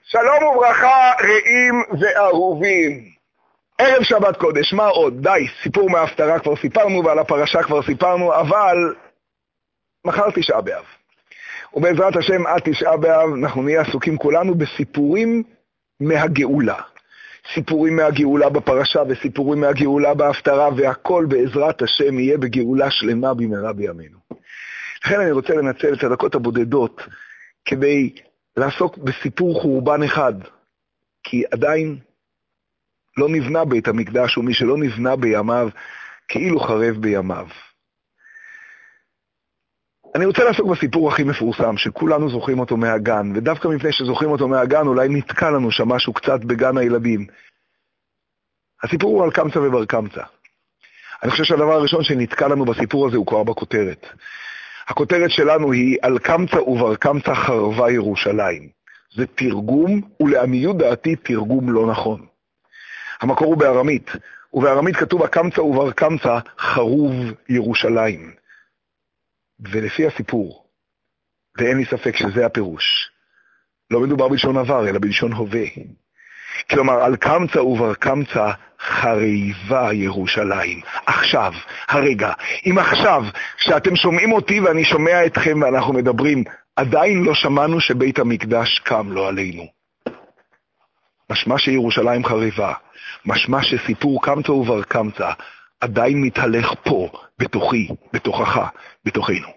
שלום וברכה, רעים ואהובים. ערב שבת קודש, מה עוד? די, סיפור מההפטרה כבר סיפרנו ועל הפרשה כבר סיפרנו, אבל מחר תשעה באב. ובעזרת השם עד תשעה באב אנחנו נהיה עסוקים כולנו בסיפורים מהגאולה. סיפורים מהגאולה בפרשה וסיפורים מהגאולה בהפטרה, והכל בעזרת השם יהיה בגאולה שלמה במהרה בימינו. לכן אני רוצה לנצל את הדקות הבודדות כדי לעסוק בסיפור חורבן אחד, כי עדיין לא נבנה בית המקדש, ומי שלא נבנה בימיו כאילו חרב בימיו. אני רוצה לעסוק בסיפור הכי מפורסם, שכולנו זוכרים אותו מהגן, ודווקא מפני שזוכרים אותו מהגן, אולי נתקע לנו שם משהו קצת בגן הילדים. הסיפור הוא על קמצא ובר קמצא. אני חושב שהדבר הראשון שנתקע לנו בסיפור הזה הוא כבר בכותרת. הכותרת שלנו היא על קמצא ובר קמצא חרבה ירושלים. זה תרגום, ולעניות דעתי תרגום לא נכון. המקור הוא בארמית, ובארמית כתוב הקמצא ובר קמצא חרוב ירושלים. ולפי הסיפור, ואין לי ספק שזה הפירוש, לא מדובר בלשון עבר, אלא בלשון הווה. כלומר, על קמצא ובר קמצא חריבה ירושלים. עכשיו, הרגע, אם עכשיו, שאתם שומעים אותי ואני שומע אתכם ואנחנו מדברים, עדיין לא שמענו שבית המקדש קם לא עלינו. משמע שירושלים חריבה, משמע שסיפור קמצא ובר קמצא עדיין מתהלך פה, בתוכי, בתוכך, בתוכנו.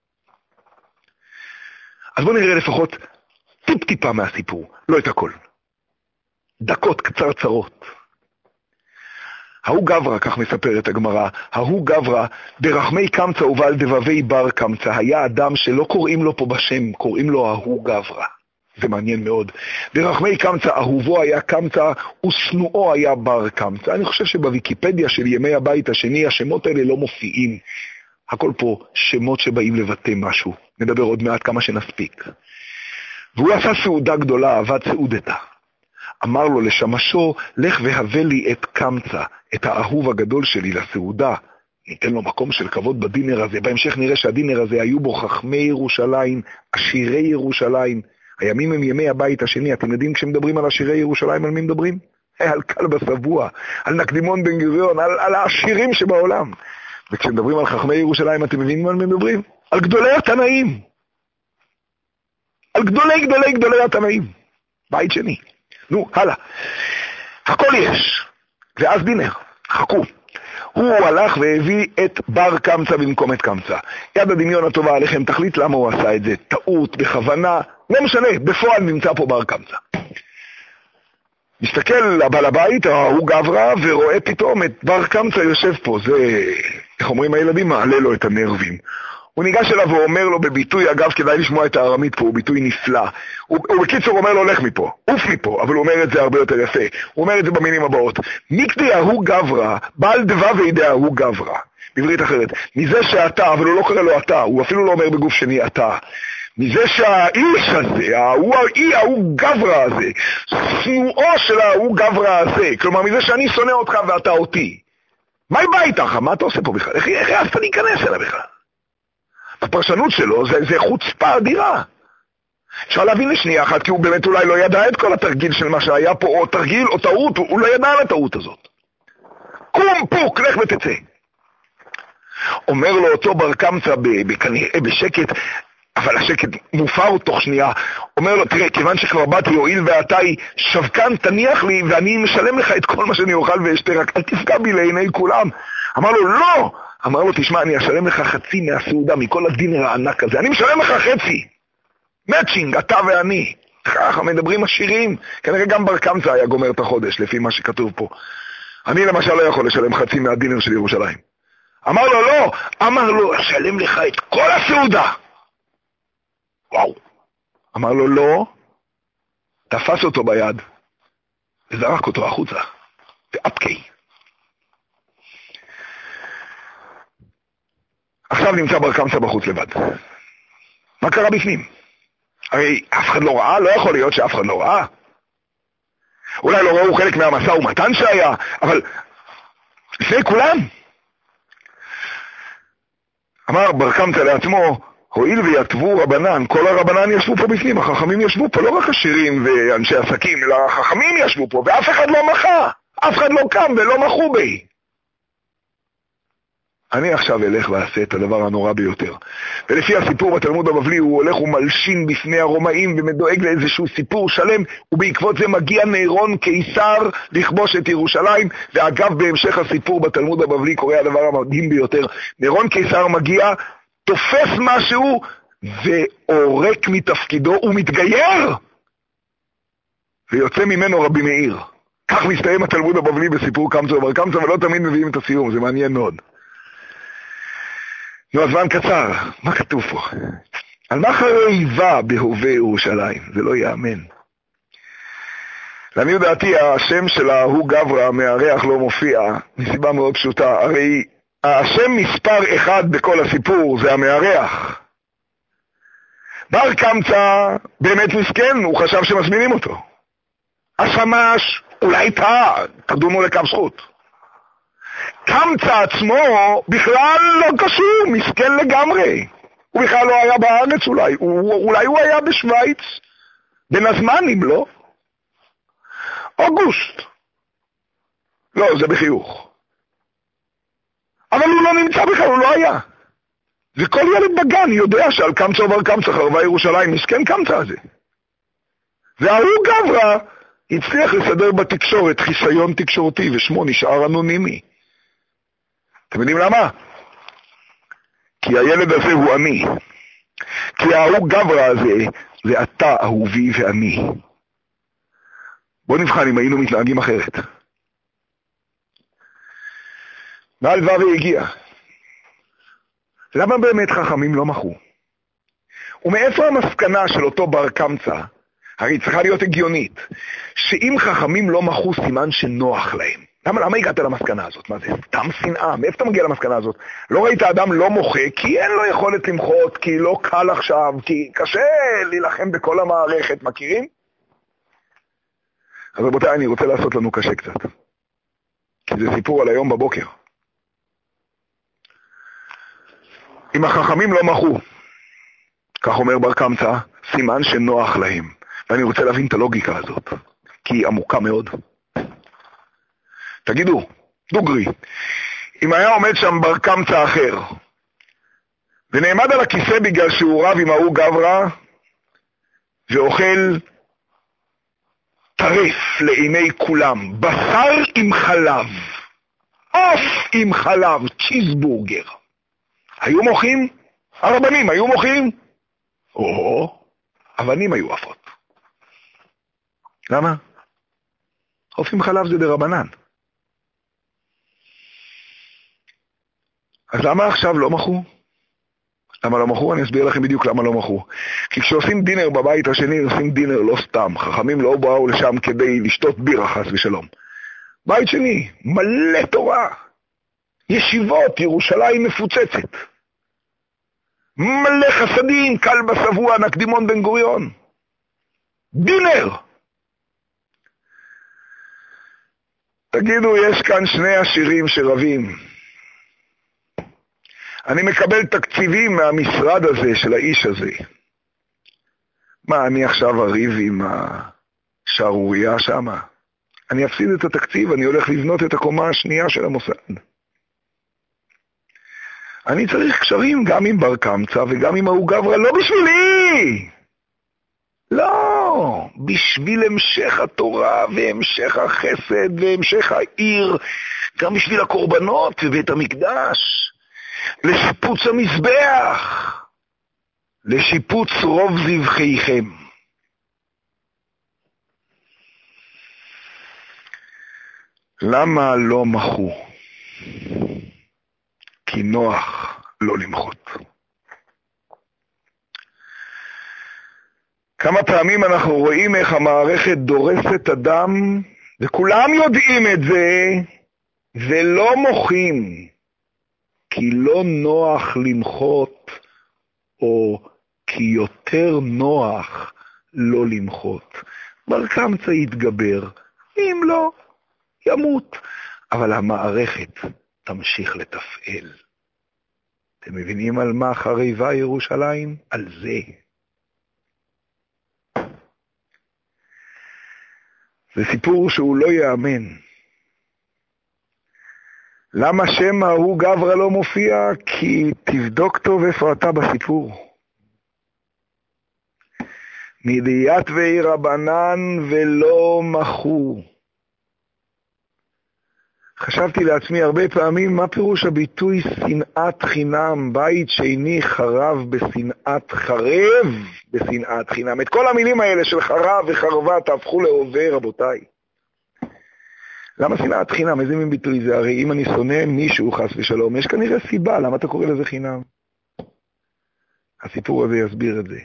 אז בואו נראה לפחות טיפ-טיפה מהסיפור, לא את הכל. דקות קצרצרות. ההוא גברא, כך מספרת הגמרא, ההוא גברא ברחמי קמצא ובעל דבבי בר קמצא, היה אדם שלא קוראים לו פה בשם, קוראים לו ההוא גברא. זה מעניין מאוד. ברחמי קמצא אהובו היה קמצא ושנואו היה בר קמצא. אני חושב שבוויקיפדיה של ימי הבית השני השמות האלה לא מופיעים. הכל פה שמות שבאים לבטא משהו. נדבר עוד מעט כמה שנספיק. והוא עשה סעודה גדולה, עבד סעודתה. אמר לו לשמשו, לך והבא לי את קמצא, את האהוב הגדול שלי לסעודה. ניתן לו מקום של כבוד בדינר הזה. בהמשך נראה שהדינר הזה היו בו חכמי ירושלים, עשירי ירושלים. הימים הם ימי הבית השני. אתם יודעים כשמדברים על עשירי ירושלים על מי מדברים? על כלבא שבוע, על נקדימון בן גביון, על העשירים שבעולם. וכשמדברים על חכמי ירושלים אתם מבינים על מי מדברים? על גדולי התנאים. על גדולי התנאים. בית שני. נו, הלאה. הכל יש. ואז דינר. חכו. הוא הלך והביא את בר קמצא במקום את קמצא. יד הדמיון הטובה עליכם, תחליט למה הוא עשה את זה. טעות, בכוונה, לא משנה, בפועל נמצא פה בר קמצא. מסתכל הבעל הבית, הוא גברא, ורואה פתאום את בר קמצא יושב פה. זה, איך אומרים הילדים, מעלה לו את הנרבים. הוא ניגש אליו ואומר לו בביטוי, אגב כדאי לשמוע את הארמית פה, הוא ביטוי נפלא. הוא בקיצור אומר לו, הולך מפה, עוף מפה, אבל הוא אומר את זה הרבה יותר יפה. הוא אומר את זה במילים הבאות. מיקדי ההוא גברא, בעל דבבי דה ההוא גברא. בעברית אחרת, מזה שאתה, אבל הוא לא קורא לו אתה, הוא אפילו לא אומר בגוף שני אתה. מזה שהאיש הזה, ההוא גברא הזה, שנואו של ההוא גברא הזה, כלומר מזה שאני שונא אותך ואתה אותי. מה בא איתך? מה אתה עושה פה בכלל? איך העזת להיכנס אליו בכלל? הפרשנות שלו זה חוצפה אדירה. אפשר להבין לשנייה אחת, כי הוא באמת אולי לא ידע את כל התרגיל של מה שהיה פה, או תרגיל או טעות, הוא לא ידע על הטעות הזאת. קום פוק, לך ותצא. אומר לו אותו בר קמצא בשקט, אבל השקט מופר תוך שנייה. אומר לו, תראה, כיוון שכבר באתי, הואיל ואתי שבקן, תניח לי ואני משלם לך את כל מה שאני אוכל ואשתה, רק אל תפגע בי לעיני כולם. אמר לו, לא! אמר לו, תשמע, אני אשלם לך חצי מהסעודה, מכל הדינר הענק הזה. אני משלם לך חצי. מאצ'ינג, אתה ואני. ככה מדברים עשירים. כנראה גם בר קמצא היה גומר את החודש, לפי מה שכתוב פה. אני למשל לא יכול לשלם חצי מהדינר של ירושלים. אמר לו, לא. אמר לו, אשלם לך את כל הסעודה. וואו. אמר לו, לא. תפס אותו ביד, וזרק אותו החוצה. ואפקי. עכשיו נמצא בר קמצא בחוץ לבד. מה קרה בפנים? הרי אף אחד לא ראה, לא יכול להיות שאף אחד לא ראה. אולי לא ראו חלק מהמשא ומתן שהיה, אבל לפני כולם. אמר בר קמצא לעצמו, הואיל ויתבו רבנן, כל הרבנן ישבו פה בפנים, החכמים ישבו פה, לא רק עשירים ואנשי עסקים, אלא החכמים ישבו פה, ואף אחד לא מחה, אף אחד לא קם ולא מחו בי. אני עכשיו אלך ועשה את הדבר הנורא ביותר. ולפי הסיפור בתלמוד הבבלי הוא הולך ומלשין בפני הרומאים ומדואג לאיזשהו סיפור שלם, ובעקבות זה מגיע נירון קיסר לכבוש את ירושלים. ואגב, בהמשך הסיפור בתלמוד הבבלי קורה הדבר המדהים ביותר. נירון קיסר מגיע, תופס משהו ועורק מתפקידו ומתגייר, ויוצא ממנו רבי מאיר. כך מסתיים התלמוד הבבלי בסיפור קמצא ובר קמצא, ולא תמיד מביאים את הסיום, זה מעניין מאוד. נו, הזמן קצר, מה כתוב פה? על מה חרבה בהווה ירושלים? זה לא יאמן. לעניות דעתי, השם של ההוא גברא מהריח לא מופיע, מסיבה מאוד פשוטה. הרי השם מספר אחד בכל הסיפור זה המארח. בר קמצא באמת מסכן, הוא חשב שמזמינים אותו. השמש אולי תדונו לקו זכות. קמצא עצמו בכלל לא קשור, מסכן לגמרי. הוא בכלל לא היה בארץ אולי, אולי הוא היה בשוויץ, בין הזמנים, לא? אוגוסט. לא, זה בחיוך. אבל הוא לא נמצא בכלל, הוא לא היה. וכל ילד בגן יודע שעל קמצא ובר קמצא חרבה ירושלים, מסכן קמצא הזה. וההוא גברא הצליח לסדר בתקשורת חיסיון תקשורתי, ושמו נשאר אנונימי. אתם יודעים למה? כי הילד הזה הוא אני. כי ההוא גברא הזה זה אתה, אהובי ואני. בוא נבחן אם היינו מתנהגים אחרת. מהלווה והגיע. למה באמת חכמים לא מחו? ומאיפה המסקנה של אותו בר קמצא? הרי צריכה להיות הגיונית, שאם חכמים לא מחו סימן שנוח להם. למה הגעת למסקנה הזאת? מה זה? סתם שנאה? מאיפה אתה מגיע למסקנה הזאת? לא ראית אדם לא מוחה, כי אין לו יכולת למחות, כי לא קל עכשיו, כי קשה להילחם בכל המערכת, מכירים? אז רבותיי, אני רוצה לעשות לנו קשה קצת. כי זה סיפור על היום בבוקר. אם החכמים לא מחו, כך אומר בר קמצא, סימן שנוח להם. ואני רוצה להבין את הלוגיקה הזאת, כי היא עמוקה מאוד. תגידו, דוגרי, אם היה עומד שם בר קמצא אחר, ונעמד על הכיסא בגלל שהוא רב עם ההוא גברא, ואוכל טרף לעיני כולם, בשר עם חלב, עוף עם חלב, צ'יזבורגר. היו מוחים? הרבנים היו מוחים? אבנים היו עפות. למה? עוף עם חלב זה דרבנן. אז למה עכשיו לא מחו? למה לא מחו? אני אסביר לכם בדיוק למה לא מחו. כי כשעושים דינר בבית השני, עושים דינר לא סתם. חכמים לא באו לשם כדי לשתות בירה חס ושלום. בית שני, מלא תורה. ישיבות, ירושלים מפוצצת. מלא חסדים, קל בסבוע, נקדימון בן גוריון. דינר. תגידו, יש כאן שני עשירים שרבים. אני מקבל תקציבים מהמשרד הזה, של האיש הזה. מה, אני עכשיו אריב עם השערוריה שמה? אני אפסיד את התקציב, אני הולך לבנות את הקומה השנייה של המוסד. אני צריך קשרים גם עם בר קמצא וגם עם ההוא גברא, לא בשבילי! לא, בשביל המשך התורה והמשך החסד והמשך העיר, גם בשביל הקורבנות ובית המקדש. לשיפוץ המזבח, לשיפוץ רוב זבחיכם. למה לא מחו? כי נוח לא למחות. כמה פעמים אנחנו רואים איך המערכת דורסת אדם, וכולם יודעים את זה, ולא מוחים. כי לא נוח למחות, או כי יותר נוח לא למחות. בר קמצא יתגבר, אם לא, ימות. אבל המערכת תמשיך לתפעל. אתם מבינים על מה חריבה ירושלים? על זה. זה סיפור שהוא לא יאמן. למה שם ההוא גברא לא מופיע? כי תבדוק טוב איפה אתה בסיפור. מדיית ואי רבנן ולא מחו. חשבתי לעצמי הרבה פעמים, מה פירוש הביטוי שנאת חינם? בית שני חרב בשנאת חרב בשנאת חינם. את כל המילים האלה של חרב וחרבה תהפכו להווה, רבותיי. למה שנאת חינם? איזה מין ביטוי זה? הרי אם אני שונא מישהו חס ושלום, יש כנראה סיבה, למה אתה קורא לזה חינם? הסיפור הזה יסביר את זה.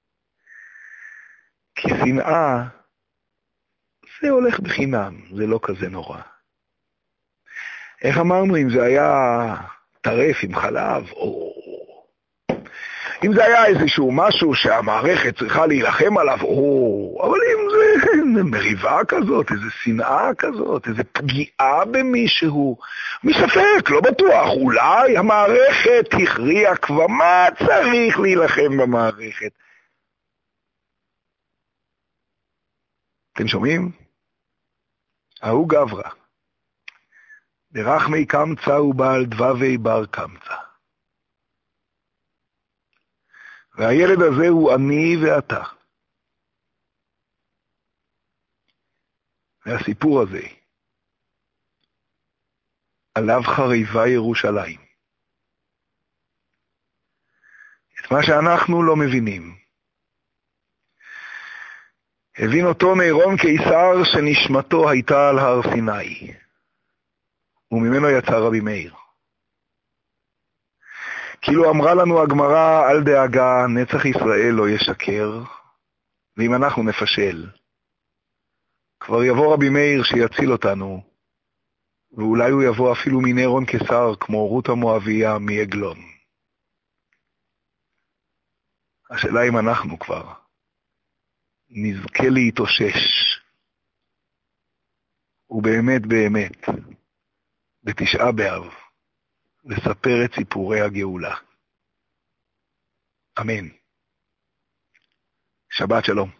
כי שנאה זה הולך בחינם, זה לא כזה נורא. איך אמרנו, אם זה היה טרף עם חלב, או אם זה היה איזשהו משהו שהמערכת צריכה להילחם עליו, אבל אם זה מריבה כזאת, איזו שנאה כזאת, איזו פגיעה במישהו, מספק, לא בטוח, אולי המערכת הכריעה כבר, מה צריך להילחם במערכת? אתם שומעים? ההוא גברא. ברחמי קמצא ובעל דבבי בר קמצא. והילד הזה הוא אני ואתה. והסיפור הזה, עליו חריבה ירושלים. את מה שאנחנו לא מבינים. הבין אותו נירון קיסר שנשמתו הייתה על הר סיני. וממנו יצא רבי מאיר. כאילו אמרה לנו הגמרא, אל דאגה, נצח ישראל לא ישקר, ואם אנחנו נפשל, כבר יבוא רבי מאיר שיציל אותנו, ואולי הוא יבוא אפילו מנירון קיסר, כמו רות המואביה מעגלון. השאלה אם אנחנו כבר נזכה להתאושש, ובאמת באמת, בתשעה באב, לספר את סיפורי הגאולה. אמן. שבת שלום.